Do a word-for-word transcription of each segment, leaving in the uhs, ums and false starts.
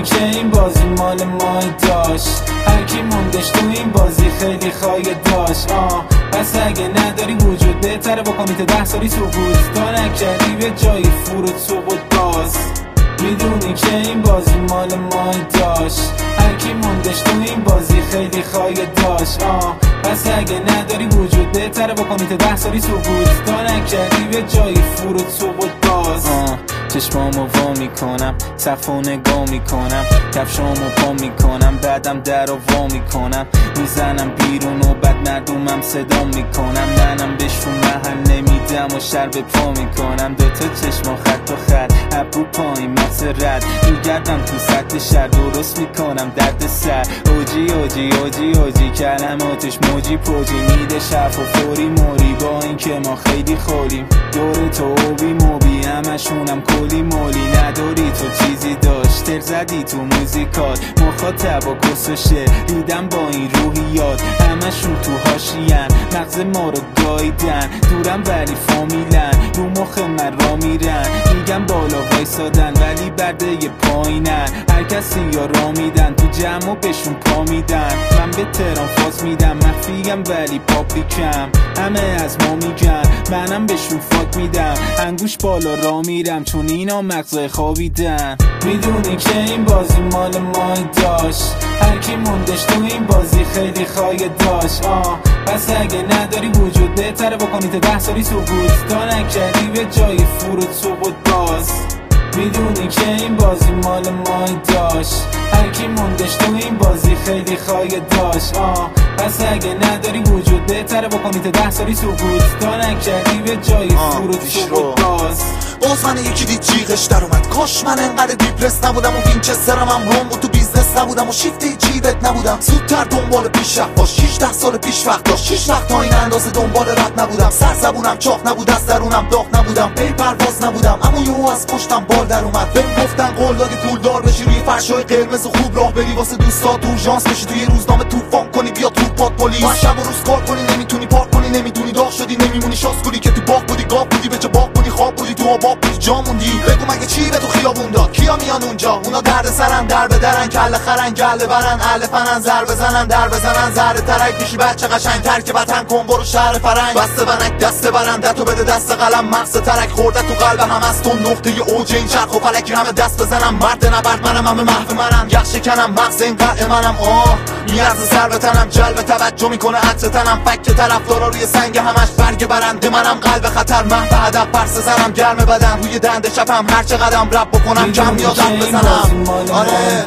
میدونی که این بازی مال مای داشت، هر کی موندش تو این بازی خیلی خواهی داشت. آه پس اگه نداری وجود بهتره بکنی تا ده سالی سقوط تا نکردی به جای فرود سقوط باز. میدونی که این بازی مال مای داشت، هر کی موندش تو این بازی خیلی خواهی داشت. آه پس اگه نداری وجود بهتره بکنی تا ده سالی سقوط تا نکردی به جای فرود سقوط باز. آه چشمامو وا میکنم، صفو نگاه میکنم، کفشامو پا میکنم، بعدم در رو وا میکنم، میزنم بیرون و بعد مردمم صدا میکنم. منم بهشون محل نمیدم و شر به پا میکنم. دوتا چشما خط و خط، ابرو پایین مغز رد، میگردم تو سطح شهر درست میکنم درد سر. اوجی اوجی اوجی اوجی کلماتش موجی پوجی میده شرف و فوری موری، با این که ما خیلی خوریم دور تو اوبی موبی، همشونم کلی مولی. نداری تو چیزی داشت تر زدی تو موزیکات، مخاطب و کس و شعر دیدم با این روحیات، همشون تو هاشین مغز ما رو گاییدن. دورم ولی فامیلن، رو مخ من را میرن، میگم بالا وایسادن ولی برده یه پایینن. هر کسی یا را میدن تو جمع و بهشون پا میدن. من به تهران فاز میدم، مخفیم ولی پابلیکم، همه از ما میگن منم بهشون فاک میدم. انگوش بالا را میرم چون اینا مغزای خوابیدن. میدونی که این بازی مال مای داشت، هر کی موندش تو این بازی خیلی خواهی داشت. آه پس اگه نداری وجود بهتره بکنی تا ده سالی سقوط تا نکردی به جای فرود سقوط باز. میدونی که این بازی مال مای داشت، هر کی موندش تو این بازی خیلی خواهی داشت. آه پس اگه نداری وجود بهتره بکنی تا ده سالی سقوط تا نکردی به جای فرود سقوط باز. باز من یکی دید جیغش در اومد، کاش من انقدر دیپرس نبودم و وینچسترم هم روم و تو بیزنس نبودم و شیفت جیبت نبودم. زودتر دنبال پیشرفت باش، شیشده سال پیش وقت داشت، شیش وقت تا این اندازه دنبال رد نبودم. سر زبونم چاق نبود، از درونم داغ نبودم، پی پرواز نبودم، اما یهو از پشتم بال در اومد. بهم گفتن قول دادی پولدار بشی، روی فرشای قرمز خوب راه بری، واسه دوستات اورژانس بشی، توی روزنامه طوفان کنی، بیا تو پات پلیس. ما شب و روز کار کنی، نمیتونی پارک کنی، نمیدونی داغ شدی، نمیمونی شاسکولی که تو باغ بودی، گاو بودی، به چه باغ بودی، خواب بودی، تو آباب بودی، جا موندی. بگو مگه چی به تو خیابون داد، کیا میان اونجا؟ اونا درد سرن، در به درن، کله خرن، گله برن، اهل فنن، زر بزنن، در بزنن، زر ترک میشی بچه قشنگ، ترک وطن کن برو شهر فرنگ. بسته بنک دسته برن، دتو بده دست قلم، مغز ترک خورده تو قلب هم از تو نقطه اوج این چرخ و فلک. همه دست بزنم، مرد نبرد منم، همه محو منم، یخ شکنم، مغز این قلع منم. آه میارزه سر به تنم، جلب توجه میکنه عطر تنم، فک طرفدارا روی سنگ همش برگ برنده منم، قلب خطر محو هدف پرسه زنم، گرم بدن روی دنده شبم، هر چه قدم رب بکنم کم یادم بزنم. آره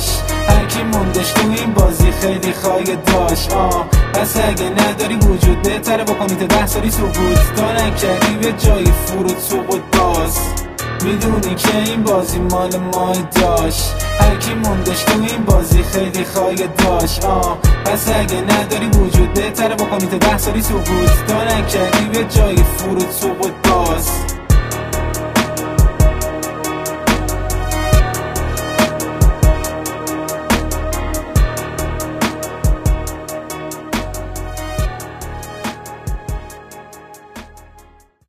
هر کی موندش تو این بازی خیلی خواهی داشت. آه پس اگه نداری وجود بهتره بکنی تا ده سالی سقوط تا نکردی به جای فرود سقوط باز. میدونی که این بازی مال مای داشت، هر کی موندش تو این بازی خیلی خواهی داشت. آه پس اگه نداری وجود بهتره بکنی تا ده سالی سقوط تا نکردی به جای فرود سقوط باز.